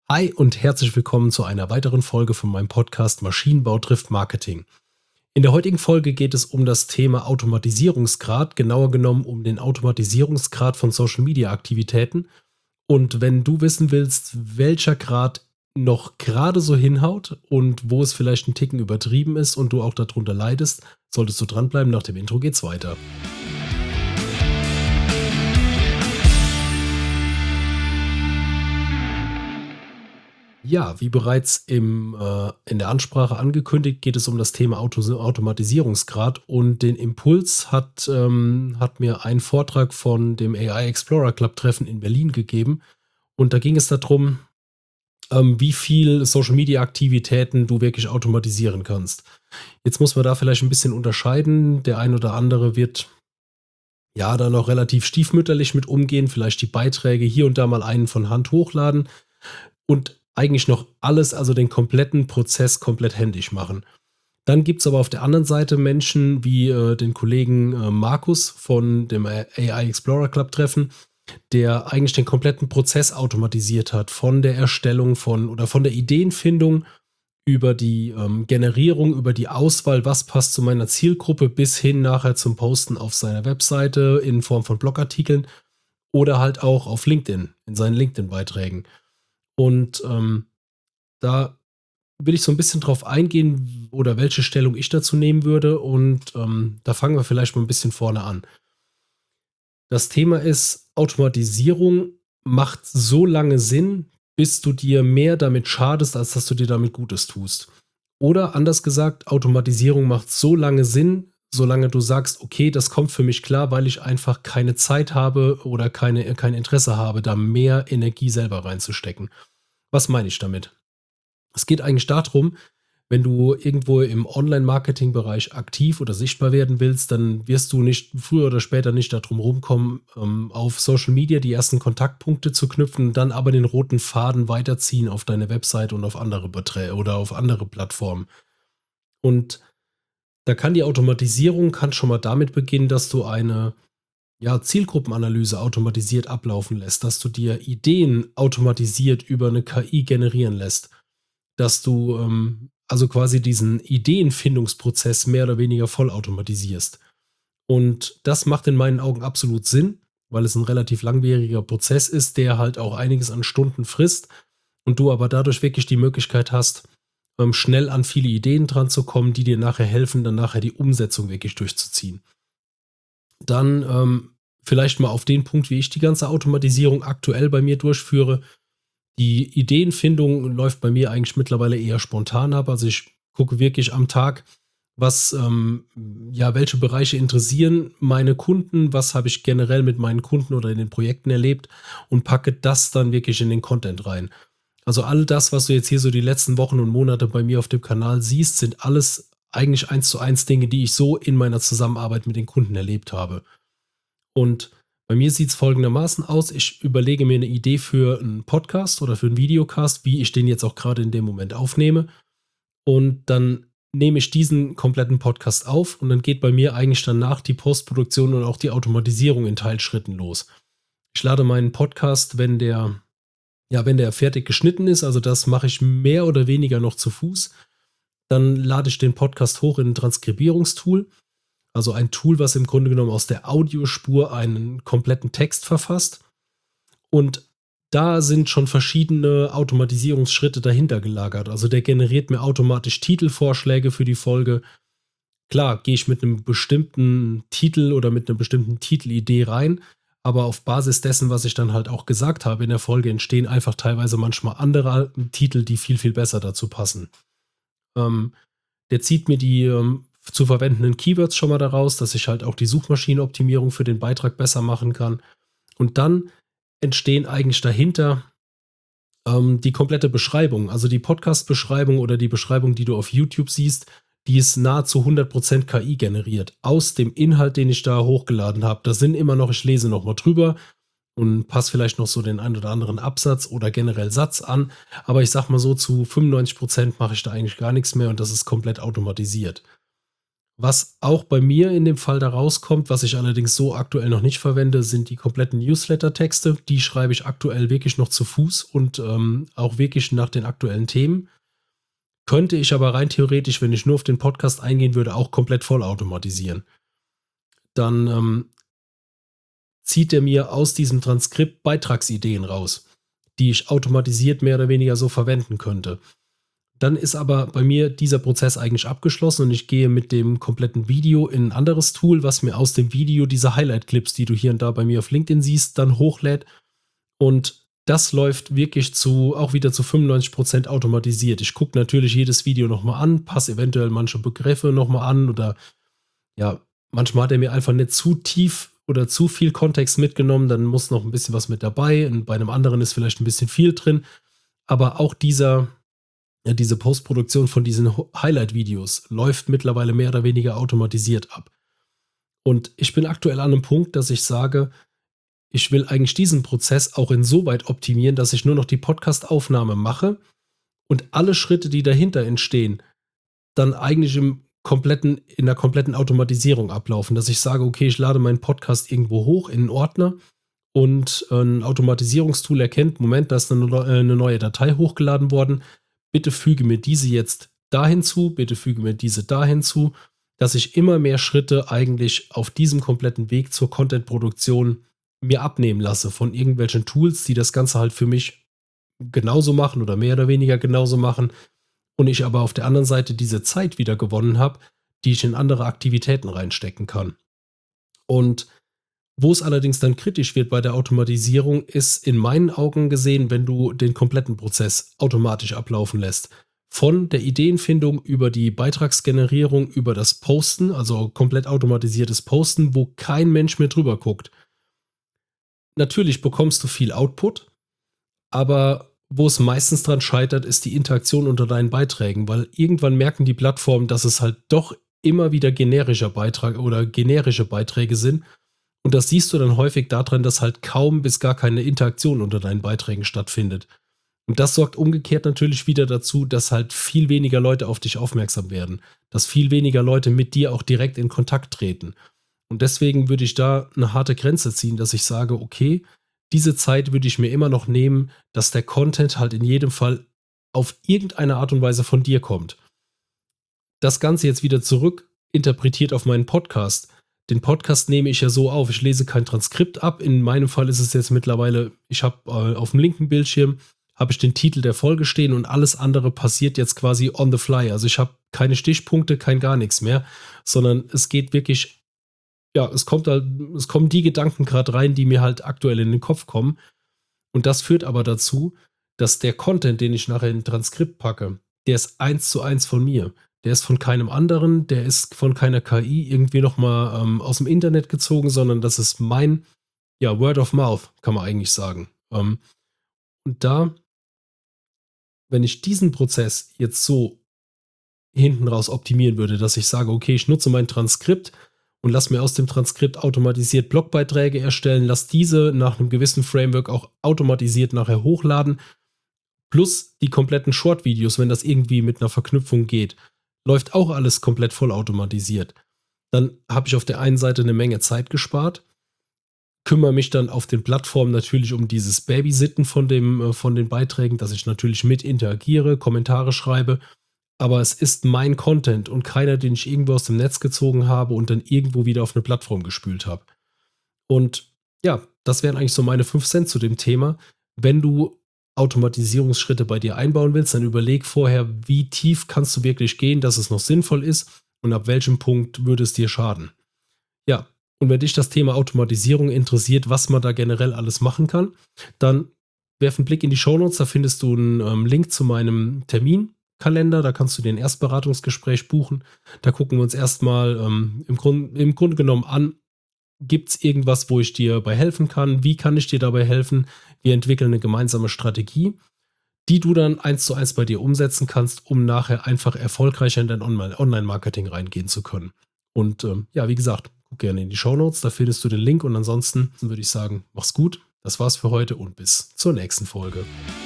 Hi und herzlich willkommen zu einer weiteren Folge von meinem Podcast Maschinenbau trifft Marketing. In der heutigen Folge geht es um das Thema Automatisierungsgrad, genauer genommen um den Automatisierungsgrad von Social Media Aktivitäten. Und wenn du wissen willst, welcher Grad noch gerade so hinhaut und wo es vielleicht ein Ticken übertrieben ist und du auch darunter leidest, solltest du dranbleiben. Nach dem Intro geht's weiter. Ja, wie bereits in der Ansprache angekündigt, geht es um das Thema Automatisierungsgrad und den Impuls hat mir ein Vortrag von dem AI Explorer Club Treffen in Berlin gegeben. Und da ging es darum, wie viel Social Media Aktivitäten du wirklich automatisieren kannst. Jetzt muss man da vielleicht ein bisschen unterscheiden. Der ein oder andere wird ja da noch relativ stiefmütterlich mit umgehen, vielleicht die Beiträge hier und da mal einen von Hand hochladen und eigentlich noch alles, also den kompletten Prozess komplett händisch machen. Dann gibt es aber auf der anderen Seite Menschen wie den Kollegen Markus von dem AI Explorer Club Treffen, der eigentlich den kompletten Prozess automatisiert hat, von der Erstellung von oder von der Ideenfindung über die Generierung, über die Auswahl, was passt zu meiner Zielgruppe, bis hin nachher zum Posten auf seiner Webseite in Form von Blogartikeln oder halt auch auf LinkedIn, in seinen LinkedIn-Beiträgen. Und da will ich so ein bisschen drauf eingehen oder welche Stellung ich dazu nehmen würde. Und da fangen wir vielleicht mal ein bisschen vorne an. Das Thema ist, Automatisierung macht so lange Sinn, bis du dir mehr damit schadest, als dass du dir damit Gutes tust. Oder anders gesagt, Automatisierung macht so lange Sinn, solange du sagst, okay, das kommt für mich klar, weil ich einfach keine Zeit habe oder kein Interesse habe, da mehr Energie selber reinzustecken. Was meine ich damit? Es geht eigentlich darum, wenn du irgendwo im Online-Marketing-Bereich aktiv oder sichtbar werden willst, dann wirst du nicht früher oder später nicht darum rumkommen, auf Social Media die ersten Kontaktpunkte zu knüpfen, dann aber den roten Faden weiterziehen auf deine Website und auf andere Beträge oder auf andere Plattformen. Und da kann die Automatisierung kann schon mal damit beginnen, dass du eine Zielgruppenanalyse automatisiert ablaufen lässt, dass du dir Ideen automatisiert über eine KI generieren lässt, dass du also quasi diesen Ideenfindungsprozess mehr oder weniger vollautomatisierst. Und das macht in meinen Augen absolut Sinn, weil es ein relativ langwieriger Prozess ist, der halt auch einiges an Stunden frisst und du aber dadurch wirklich die Möglichkeit hast, schnell an viele Ideen dran zu kommen, die dir nachher helfen, dann nachher die Umsetzung wirklich durchzuziehen. Dann vielleicht mal auf den Punkt, wie ich die ganze Automatisierung aktuell bei mir durchführe. Die Ideenfindung läuft bei mir eigentlich mittlerweile eher spontan ab. Also ich gucke wirklich am Tag, was, welche Bereiche interessieren meine Kunden, was habe ich generell mit meinen Kunden oder in den Projekten erlebt und packe das dann wirklich in den Content rein. Also all das, was du jetzt hier so die letzten Wochen und Monate bei mir auf dem Kanal siehst, sind alles eigentlich eins zu eins Dinge, die ich so in meiner Zusammenarbeit mit den Kunden erlebt habe. Und bei mir sieht es folgendermaßen aus: Ich überlege mir eine Idee für einen Podcast oder für einen Videocast, wie ich den jetzt auch gerade in dem Moment aufnehme. Und dann nehme ich diesen kompletten Podcast auf und dann geht bei mir eigentlich danach die Postproduktion und auch die Automatisierung in Teilschritten los. Ich lade meinen Podcast, wenn der fertig geschnitten ist, also das mache ich mehr oder weniger noch zu Fuß, dann lade ich den Podcast hoch in ein Transkribierungstool, also ein Tool, was im Grunde genommen aus der Audiospur einen kompletten Text verfasst. Und da sind schon verschiedene Automatisierungsschritte dahinter gelagert. Also der generiert mir automatisch Titelvorschläge für die Folge. Klar, gehe ich mit einem bestimmten Titel oder mit einer bestimmten Titelidee rein, aber auf Basis dessen, was ich dann halt auch gesagt habe in der Folge, entstehen einfach teilweise manchmal andere Titel, die viel, viel besser dazu passen. Der zieht mir die zu verwendenden Keywords schon mal daraus, dass ich halt auch die Suchmaschinenoptimierung für den Beitrag besser machen kann. Und dann entstehen eigentlich dahinter die komplette Beschreibung. Also die Podcast-Beschreibung oder die Beschreibung, die du auf YouTube siehst, die ist nahezu 100% KI generiert. Aus dem Inhalt, den ich da hochgeladen habe. Da sind immer noch, ich lese noch mal drüber und passe vielleicht noch so den einen oder anderen Absatz oder generell Satz an. Aber ich sag mal so, zu 95% mache ich da eigentlich gar nichts mehr und das ist komplett automatisiert. Was auch bei mir in dem Fall da rauskommt, was ich allerdings so aktuell noch nicht verwende, sind die kompletten Newsletter-Texte. Die schreibe ich aktuell wirklich noch zu Fuß und auch wirklich nach den aktuellen Themen. Könnte ich aber rein theoretisch, wenn ich nur auf den Podcast eingehen würde, auch komplett vollautomatisieren. Dann zieht er mir aus diesem Transkript Beitragsideen raus, die ich automatisiert mehr oder weniger so verwenden könnte. Dann ist aber bei mir dieser Prozess eigentlich abgeschlossen und ich gehe mit dem kompletten Video in ein anderes Tool, was mir aus dem Video diese Highlight-Clips, die du hier und da bei mir auf LinkedIn siehst, dann hochlädt. Und das läuft wirklich auch wieder zu 95% automatisiert. Ich gucke natürlich jedes Video nochmal an, passe eventuell manche Begriffe nochmal an oder ja, manchmal hat er mir einfach nicht zu tief oder zu viel Kontext mitgenommen, dann muss noch ein bisschen was mit dabei und bei einem anderen ist vielleicht ein bisschen viel drin. Aber auch diese Postproduktion von diesen Highlight-Videos läuft mittlerweile mehr oder weniger automatisiert ab. Und ich bin aktuell an einem Punkt, dass ich sage, ich will eigentlich diesen Prozess auch insoweit optimieren, dass ich nur noch die Podcast-Aufnahme mache und alle Schritte, die dahinter entstehen, dann eigentlich in der kompletten Automatisierung ablaufen, dass ich sage, okay, ich lade meinen Podcast irgendwo hoch in einen Ordner und ein Automatisierungstool erkennt, Moment, da ist eine neue Datei hochgeladen worden, bitte füge mir diese jetzt dahin zu, bitte füge mir diese dahin zu, dass ich immer mehr Schritte eigentlich auf diesem kompletten Weg zur Content-Produktion mir abnehmen lasse von irgendwelchen Tools, die das Ganze halt für mich genauso machen oder mehr oder weniger genauso machen und ich aber auf der anderen Seite diese Zeit wieder gewonnen habe, die ich in andere Aktivitäten reinstecken kann. Und wo es allerdings dann kritisch wird bei der Automatisierung, ist in meinen Augen gesehen, wenn du den kompletten Prozess automatisch ablaufen lässt. Von der Ideenfindung über die Beitragsgenerierung, über das Posten, also komplett automatisiertes Posten, wo kein Mensch mehr drüber guckt. Natürlich bekommst du viel Output, aber wo es meistens dran scheitert, ist die Interaktion unter deinen Beiträgen, weil irgendwann merken die Plattformen, dass es halt doch immer wieder generischer Beitrag oder generische Beiträge sind. Und das siehst du dann häufig daran, dass halt kaum bis gar keine Interaktion unter deinen Beiträgen stattfindet. Und das sorgt umgekehrt natürlich wieder dazu, dass halt viel weniger Leute auf dich aufmerksam werden, dass viel weniger Leute mit dir auch direkt in Kontakt treten. Und deswegen würde ich da eine harte Grenze ziehen, dass ich sage, okay, diese Zeit würde ich mir immer noch nehmen, dass der Content halt in jedem Fall auf irgendeine Art und Weise von dir kommt. Das Ganze jetzt wieder zurück interpretiert auf meinen Podcast. Den Podcast nehme ich ja so auf, ich lese kein Transkript ab. In meinem Fall ist es jetzt mittlerweile, ich habe auf dem linken Bildschirm habe ich den Titel der Folge stehen und alles andere passiert jetzt quasi on the fly. Also ich habe keine Stichpunkte, kein gar nichts mehr, sondern es geht wirklich, ja, es kommen die Gedanken gerade rein, die mir halt aktuell in den Kopf kommen. Und das führt aber dazu, dass der Content, den ich nachher in ein Transkript packe, der ist eins zu eins von mir. Der ist von keinem anderen, der ist von keiner KI irgendwie nochmal aus dem Internet gezogen, sondern das ist mein, ja, Word of Mouth, kann man eigentlich sagen. Und da, wenn ich diesen Prozess jetzt so hinten raus optimieren würde, dass ich sage, okay, ich nutze mein Transkript und lasse mir aus dem Transkript automatisiert Blogbeiträge erstellen, lasse diese nach einem gewissen Framework auch automatisiert nachher hochladen, plus die kompletten Short-Videos, wenn das irgendwie mit einer Verknüpfung geht, läuft auch alles komplett vollautomatisiert. Dann habe ich auf der einen Seite eine Menge Zeit gespart, kümmere mich dann auf den Plattformen natürlich um dieses Babysitten von den Beiträgen, dass ich natürlich mit interagiere, Kommentare schreibe, aber es ist mein Content und keiner, den ich irgendwo aus dem Netz gezogen habe und dann irgendwo wieder auf eine Plattform gespült habe. Und ja, das wären eigentlich so meine 5 Cent zu dem Thema. Wenn du Automatisierungsschritte bei dir einbauen willst, dann überleg vorher, wie tief kannst du wirklich gehen, dass es noch sinnvoll ist und ab welchem Punkt würde es dir schaden. Ja, und wenn dich das Thema Automatisierung interessiert, was man da generell alles machen kann, dann werf einen Blick in die Shownotes, da findest du einen Link zu meinem Terminkalender, da kannst du dir ein Erstberatungsgespräch buchen. Da gucken wir uns erstmal im Grunde genommen an, gibt es irgendwas, wo ich dir bei helfen kann? Wie kann ich dir dabei helfen? Wir entwickeln eine gemeinsame Strategie, die du dann eins zu eins bei dir umsetzen kannst, um nachher einfach erfolgreicher in dein Online-Marketing reingehen zu können. Und ja, wie gesagt, guck gerne in die Shownotes, da findest du den Link und ansonsten würde ich sagen, mach's gut. Das war's für heute und bis zur nächsten Folge.